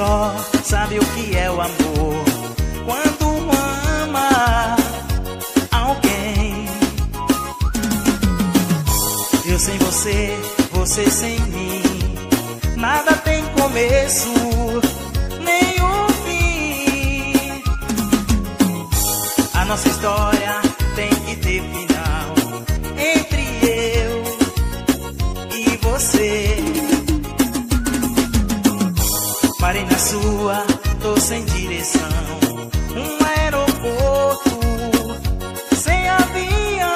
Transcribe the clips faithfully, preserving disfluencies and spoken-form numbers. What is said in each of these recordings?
só sabe o que é o amor. Quando ama alguém, eu sem você, você sem mim, nada tem começo nem o fim. A nossa história tem que ter final, entre eu e você. Parei na sua, tô sem direção, um aeroporto sem avião.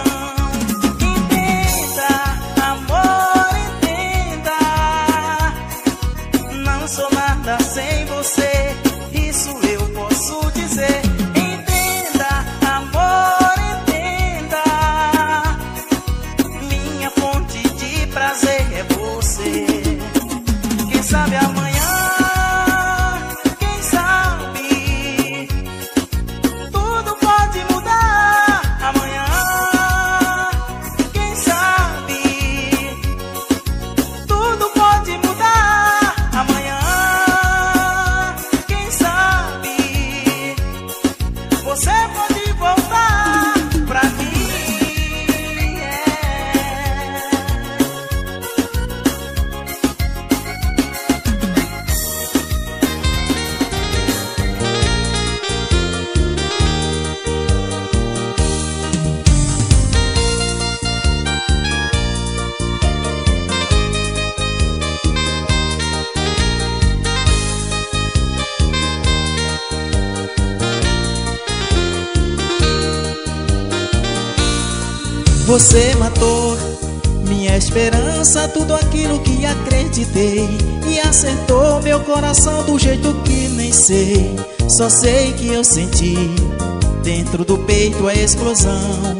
Entenda, amor, entenda, não sou nada sem você, isso eu posso dizer. Entenda, amor, entenda, minha fonte de prazer é você. Quem sabe amanhã, você matou minha esperança, tudo aquilo que acreditei, e acertou meu coração do jeito que nem sei. Só sei que eu senti dentro do peito a explosão.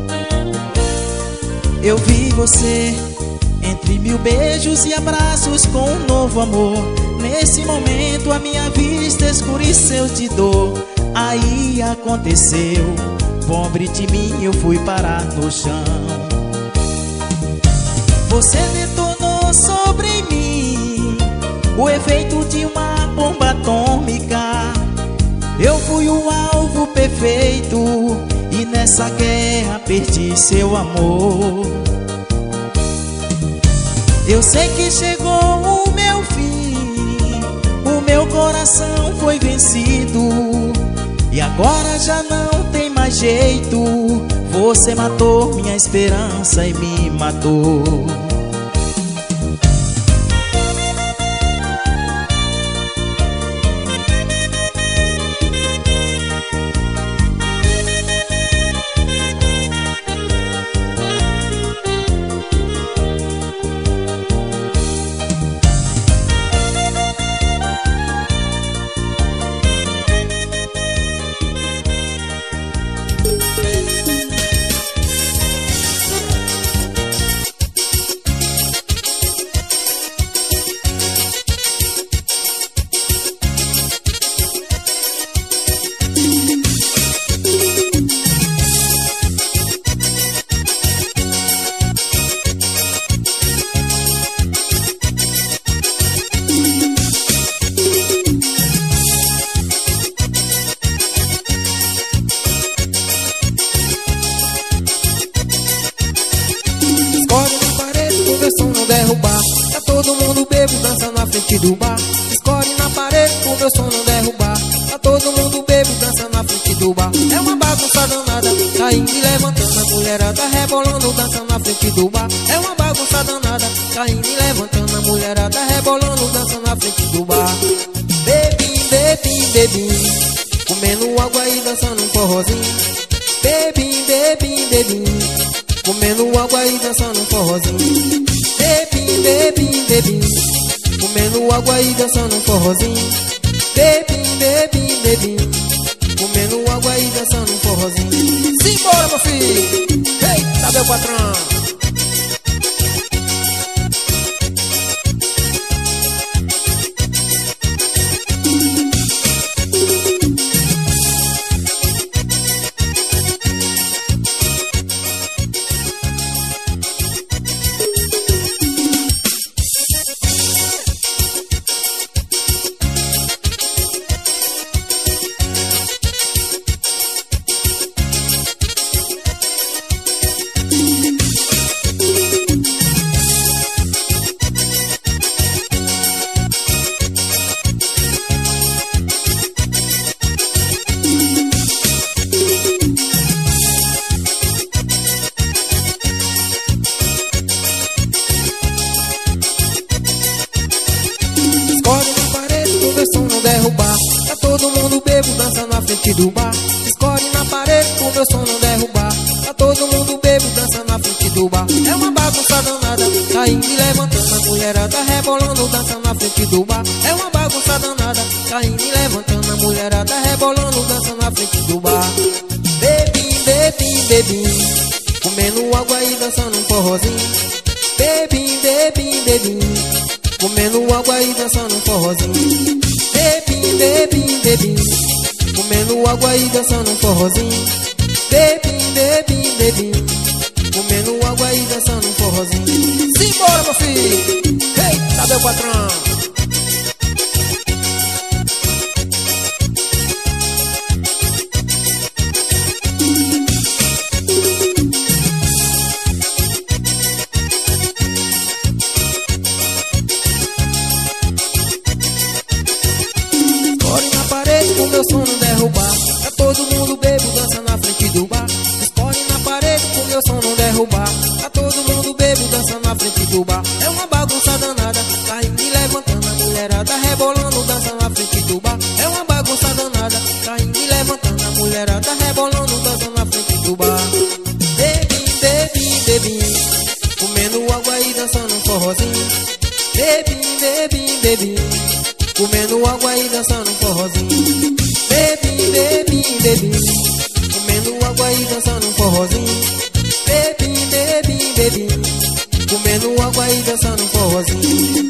Eu vi você entre mil beijos e abraços com um novo amor. Nesse momento a minha vista escureceu de dor. Aí aconteceu, pobre de mim, eu fui parar no chão. Você detonou sobre mim o efeito de uma bomba atômica. Eu fui o alvo perfeito e nessa guerra perdi seu amor. Eu sei que chegou o meu fim, o meu coração foi vencido e agora já não tem mais jeito. Você matou minha esperança e me matou. Do bar, escolhe na parede pro meu som não derrubar. Tá todo mundo bebo, dança na frente do bar. É uma bagunça danada, caindo e levantando, a mulherada rebolando, dança na frente do bar. É uma bagunça danada, caindo e levantando, a mulherada rebolando, dança na frente do bar. Bebi, bebi, bebi, comendo água e dançando um forrozinho. Bebi, bebi, bebi, comendo água e dançando um forrozinho. Bebi, bebi, bebi, comendo água e dançando um forrozinho. Bebi, bebi, bebi, comendo água e dançando um forrozinho. Simbora, meu filho! Eita, meu patrão! frente do bar. Escore na parede pro meu som não derrubar. Tá todo mundo bebo, dança na frente do bar. É uma bagunça danada, caindo e levantando. A mulherada rebolando, dança na frente do bar. É uma bagunça danada, caindo e levantando. A mulherada rebolando, dança na frente do bar. Bebim, bebim, bebim, comendo água e dançando um forrozinho. Bebim, bebim, bebim, comendo água e dançando um forrozinho. Bebim, bebim, bebim, comendo água e dançando um forrozinho. Bebim, bebim, bebim, comendo água e dançando um forrozinho. Simbora, meu filho! Eita, meu patrão! O meu som não derrubar. Tá todo mundo bebo, dança na frente do bar. Escolhe na parede pro meu som não derrubar. Tá todo mundo bebo, dança na frente do bar. É uma bagunça danada, caindo e levantando. A mulherada rebolando, dança na frente do bar. É uma bagunça danada, caindo e levantando. A mulherada rebolando, dança na frente do bar. Bebim, bebim, bebim, comendo água e dançando um forrozinho. Bebim, bebim, bebim, comendo água e dançando um forrozinho. Bebim, bebim, bebim, comendo água e dançando um forrozinho. Bebim, bebim, bebim, comendo água e dançando um forrozinho.